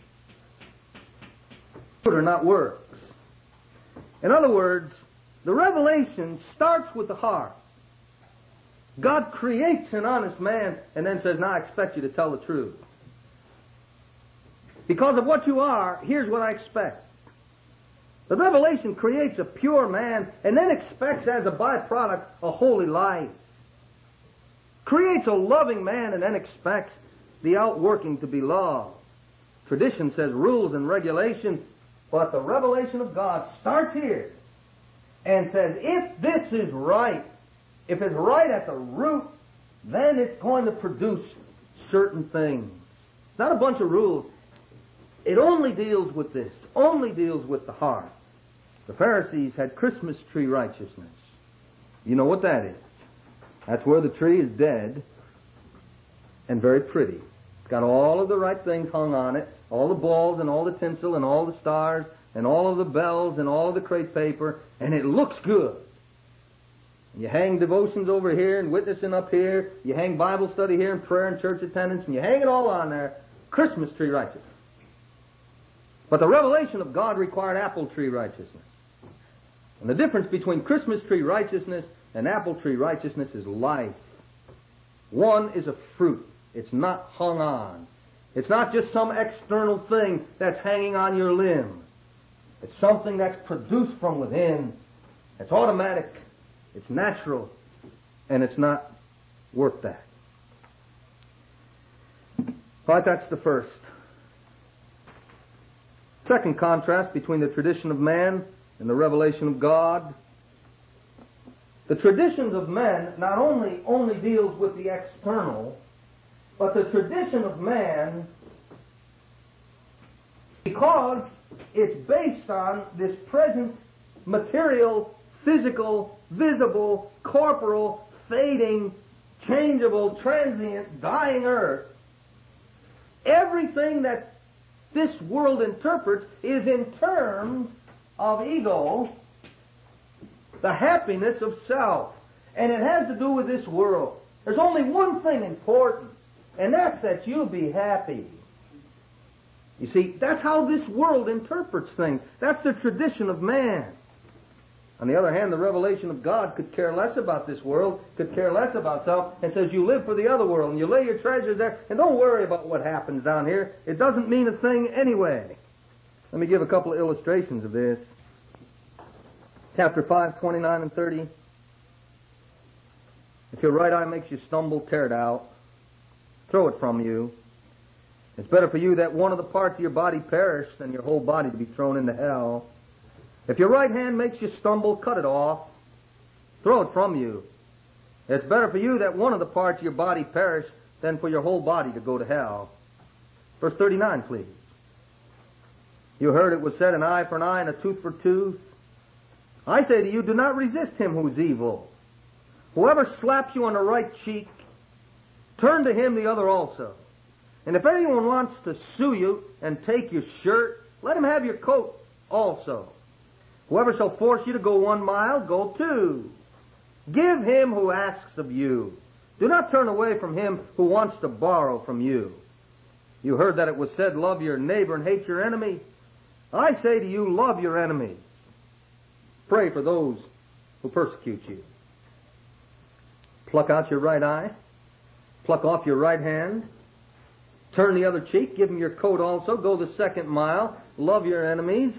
Fruit are not works. In other words, the revelation starts with the heart. God creates an honest man and then says, now I expect you to tell the truth. Because of what you are, here's what I expect. The revelation creates a pure man and then expects as a byproduct a holy life. Creates a loving man and then expects the outworking to be love. Tradition says rules and regulations, but the revelation of God starts here and says, if this is right, if it's right at the root, then it's going to produce certain things. Not a bunch of rules. It only deals with this, only deals with the heart. The Pharisees had Christmas tree righteousness. You know what that is. That's where the tree is dead and very pretty. It's got all of the right things hung on it, all the balls and all the tinsel and all the stars and all of the bells and all of the crepe paper, and it looks good. You hang devotions over here and witnessing up here. You hang Bible study here and prayer and church attendance, and you hang it all on there. Christmas tree righteousness. But the revelation of God required apple tree righteousness. And the difference between Christmas tree righteousness and apple tree righteousness is life. One is a fruit. It's not hung on. It's not just some external thing that's hanging on your limb. It's something that's produced from within. It's automatic. It's natural. And it's not worth that. All right, that's the first. Second contrast between the tradition of man and the revelation of God. The traditions of men not only deals with the external, but the tradition of man, because it's based on this present material, physical, visible, corporal, fading, changeable, transient, dying earth, everything that this world interprets is in terms of ego, the happiness of self. And it has to do with this world. There's only one thing important, and that's that you be happy. You see, that's how this world interprets things. That's the tradition of man. On the other hand, the revelation of God could care less about this world, could care less about self, and says you live for the other world, and you lay your treasures there, and don't worry about what happens down here. It doesn't mean a thing anyway. Let me give a couple of illustrations of this. Chapter 5, 29 and 30. If your right eye makes you stumble, tear it out. Throw it from you. It's better for you that one of the parts of your body perish than your whole body to be thrown into hell. If your right hand makes you stumble, cut it off. Throw it from you. It's better for you that one of the parts of your body perish than for your whole body to go to hell. Verse 39, please. You heard it was said, an eye for an eye and a tooth for tooth. I say to you, do not resist him who is evil. Whoever slaps you on the right cheek, turn to him the other also. And if anyone wants to sue you and take your shirt, let him have your coat also. Whoever shall force you to go 1 mile, go 2. Give him who asks of you. Do not turn away from him who wants to borrow from you. You heard that it was said, love your neighbor and hate your enemy. I say to you, love your enemies. Pray for those who persecute you. Pluck out your right eye. Pluck off your right hand. Turn the other cheek. Give them your coat also. Go the 2nd mile. Love your enemies.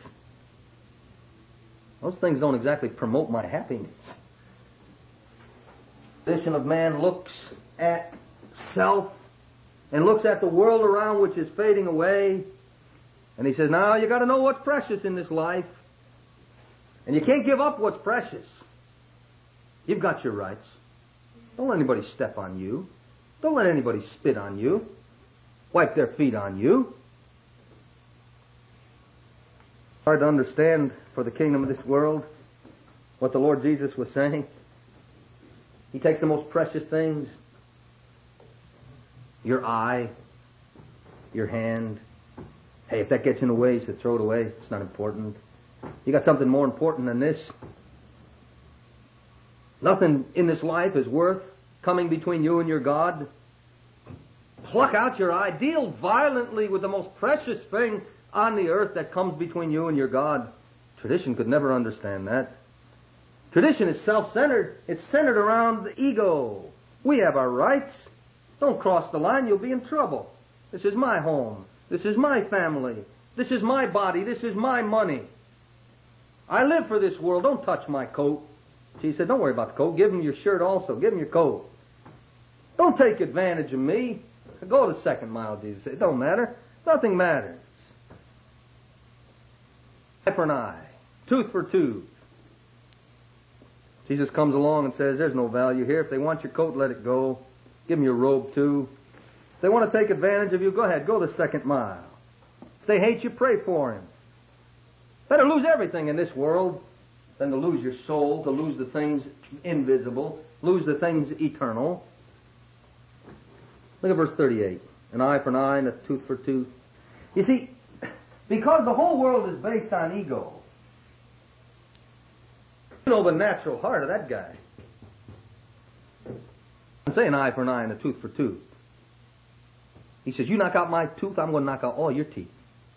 Those things don't exactly promote my happiness. The tradition of man looks at self and looks at the world around which is fading away. And he says, now you got to know what's precious in this life. And you can't give up what's precious. You've got your rights. Don't let anybody step on you. Don't let anybody spit on you. Wipe their feet on you. Hard to understand for the kingdom of this world what the Lord Jesus was saying. He takes the most precious things. Your eye, your hand. Hey, if that gets in the way, you should throw it away. It's not important. You got something more important than this? Nothing in this life is worth coming between you and your God. Pluck out your eye. Deal violently with the most precious thing on the earth that comes between you and your God. Tradition could never understand that. Tradition is self-centered. It's centered around the ego. We have our rights. Don't cross the line. You'll be in trouble. This is my home. This is my family. This is my body. This is my money. I live for this world. Don't touch my coat. She said, don't worry about the coat. Give him your shirt also. Give him your coat. Don't take advantage of me. Go the second mile, Jesus said. It don't matter. Nothing matters. Eye for an eye. Tooth for tooth. Jesus comes along and says, there's no value here. If they want your coat, let it go. Give them your robe too. If they want to take advantage of you, go ahead. Go the second mile. If they hate you, pray for him. Better lose everything in this world than to lose your soul, to lose the things invisible, lose the things eternal. Look at verse 38. An eye for an eye and a tooth for tooth. You see, because the whole world is based on ego, you know the natural heart of that guy. I'm saying an eye for an eye and a tooth for tooth. He says, you knock out my tooth, I'm going to knock out all your teeth.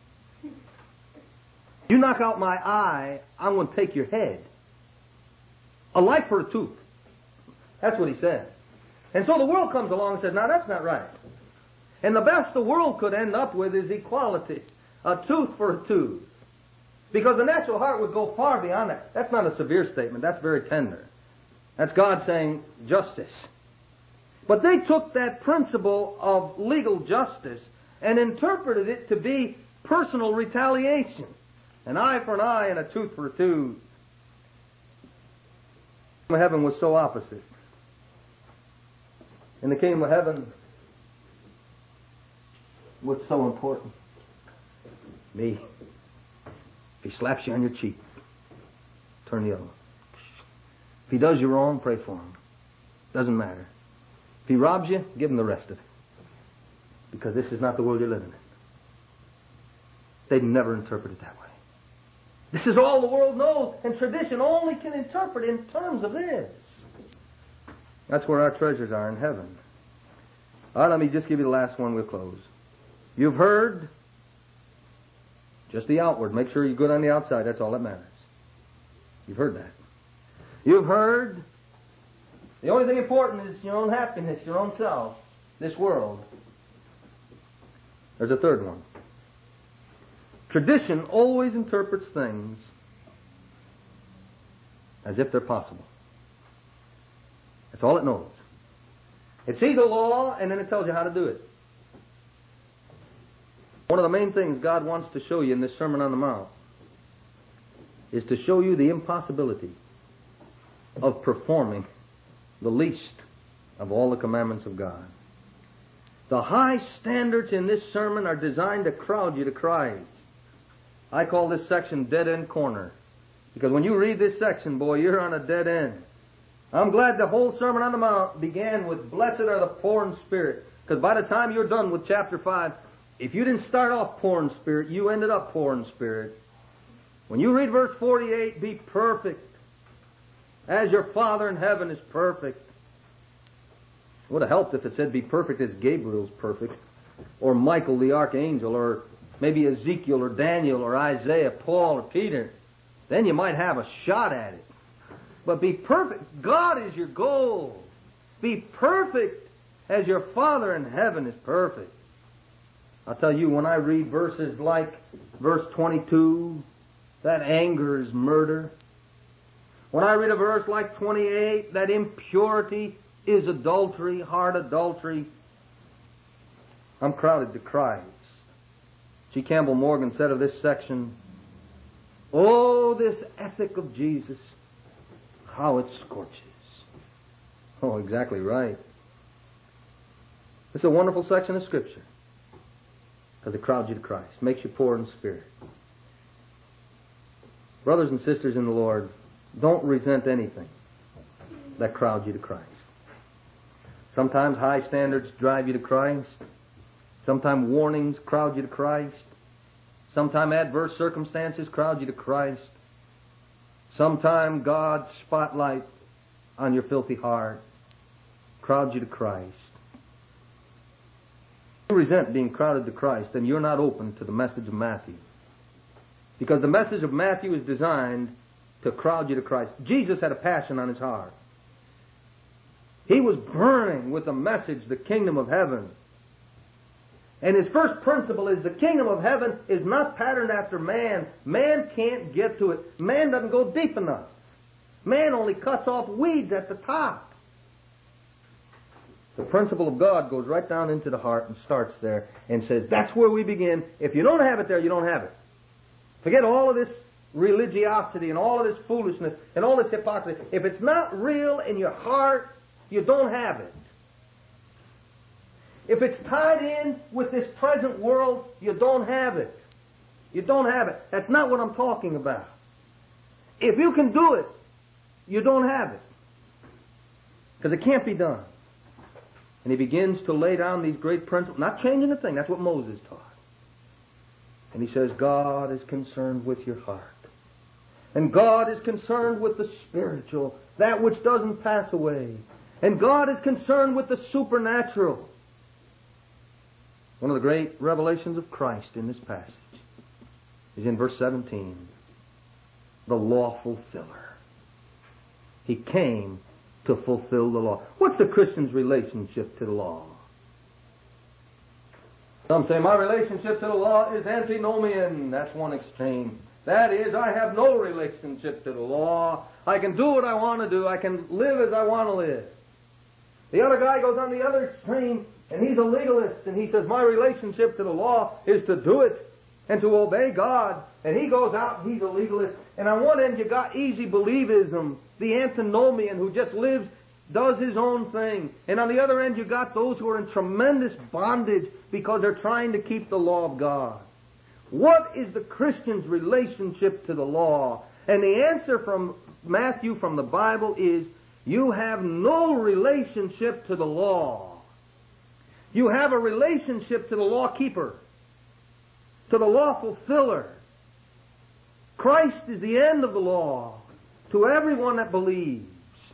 You knock out my eye, I'm going to take your head. A life for a tooth. That's what he said. And so the world comes along and says, now that's not right. And the best the world could end up with is equality. A tooth for a tooth. Because the natural heart would go far beyond that. That's not a severe statement. That's very tender. That's God saying justice. But they took that principle of legal justice and interpreted it to be personal retaliation. An eye for an eye and a tooth for a tooth. Heaven was so opposite. In the kingdom of heaven, what's so important? Me. If he slaps you on your cheek, turn the other one. If he does you wrong, pray for him. Doesn't matter. If he robs you, give him the rest of it. Because this is not the world you're living in. They'd never interpret it that way. This is all the world knows, and tradition only can interpret in terms of this. That's where our treasures are, in heaven. All right, let me just give you the last one. We'll close. You've heard, just the outward. Make sure you're good on the outside. That's all that matters. You've heard that. You've heard. The only thing important is your own happiness, your own self, this world. There's a third one. Tradition always interprets things as if they're possible. That's all it knows. It sees the law and then it tells you how to do it. One of the main things God wants to show you in this Sermon on the Mount is to show you the impossibility of performing the least of all the commandments of God. The high standards in this sermon are designed to crowd you to Christ. I call this section Dead End Corner. Because when you read this section, boy, you're on a dead end. I'm glad the whole Sermon on the Mount began with blessed are the poor in spirit. Because by the time you're done with chapter 5, if you didn't start off poor in spirit, you ended up poor in spirit. When you read verse 48, be perfect as your Father in heaven is perfect. It would have helped if it said be perfect as Gabriel's perfect, or Michael the archangel, or maybe Ezekiel or Daniel or Isaiah, Paul or Peter. Then you might have a shot at it. But be perfect. God is your goal. Be perfect as your Father in heaven is perfect. I'll tell you, when I read verses like verse 22, that anger is murder. When I read a verse like 28, that impurity is adultery, hard adultery, I'm crowded to Christ. G. Campbell Morgan said of this section, oh, this ethic of Jesus, how it scorches. Oh, exactly right. It's a wonderful section of Scripture because it crowds you to Christ, makes you poor in spirit. Brothers and sisters in the Lord, don't resent anything that crowds you to Christ. Sometimes high standards drive you to Christ. Sometimes warnings crowd you to Christ. Sometimes adverse circumstances crowd you to Christ. Sometime God's spotlight on your filthy heart crowds you to Christ. If you resent being crowded to Christ, then you're not open to the message of Matthew. Because the message of Matthew is designed to crowd you to Christ. Jesus had a passion on his heart. He was burning with the message, the kingdom of heaven. And his first principle is the kingdom of heaven is not patterned after man. Man can't get to it. Man doesn't go deep enough. Man only cuts off weeds at the top. The principle of God goes right down into the heart and starts there and says, that's where we begin. If you don't have it there, you don't have it. Forget all of this religiosity and all of this foolishness and all this hypocrisy. If it's not real in your heart, you don't have it. If it's tied in with this present world, you don't have it. You don't have it. That's not what I'm talking about. If you can do it, you don't have it. Because it can't be done. And he begins to lay down these great principles, not changing a thing. That's what Moses taught. And he says, God is concerned with your heart. And God is concerned with the spiritual, that which doesn't pass away. And God is concerned with the supernatural. One of the great revelations of Christ in this passage is in verse 17. The law fulfiller. He came to fulfill the law. What's the Christian's relationship to the law? Some say, my relationship to the law is antinomian. That's one extreme. That is, I have no relationship to the law. I can do what I want to do. I can live as I want to live. The other guy goes on the other extreme, and he's a legalist, and he says, my relationship to the law is to do it and to obey God. And he goes out and he's a legalist. And on one end you got easy believism, the antinomian who just lives, does his own thing. And on the other end you got those who are in tremendous bondage because they're trying to keep the law of God. What is the Christian's relationship to the law? And the answer from Matthew, from the Bible, is you have no relationship to the law. You have a relationship to the law keeper, to the law fulfiller. Christ is the end of the law to everyone that believes.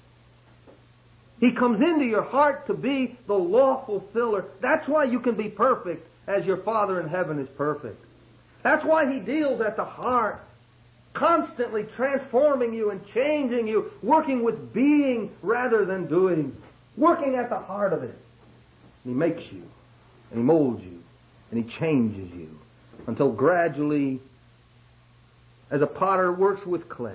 He comes into your heart to be the law fulfiller. That's why you can be perfect as your Father in heaven is perfect. That's why He deals at the heart, constantly transforming you and changing you, working with being rather than doing, working at the heart of it. And He makes you, and He molds you, and He changes you until gradually, as a potter works with clay,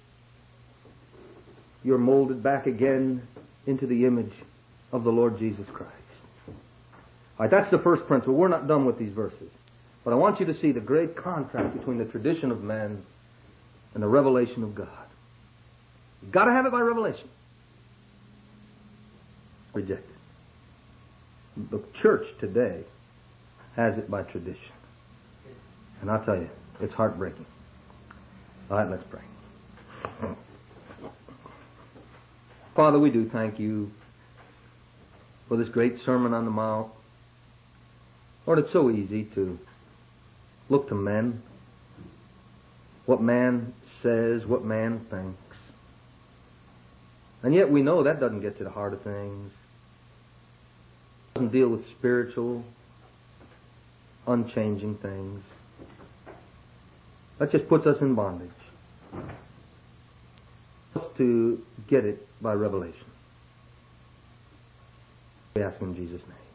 you're molded back again into the image of the Lord Jesus Christ. All right, that's the first principle. We're not done with these verses. But I want you to see the great contrast between the tradition of man and the revelation of God. You've got to have it by revelation. Reject it. The church today has it by tradition. And I'll tell you, it's heartbreaking. All right, let's pray. Father, we do thank you for this great Sermon on the Mount. Lord, it's so easy to look to men, what man says, what man thinks. And yet we know that doesn't get to the heart of things. It doesn't deal with spiritual, unchanging things. That just puts us in bondage. Us to get it by revelation. We ask in Jesus' name.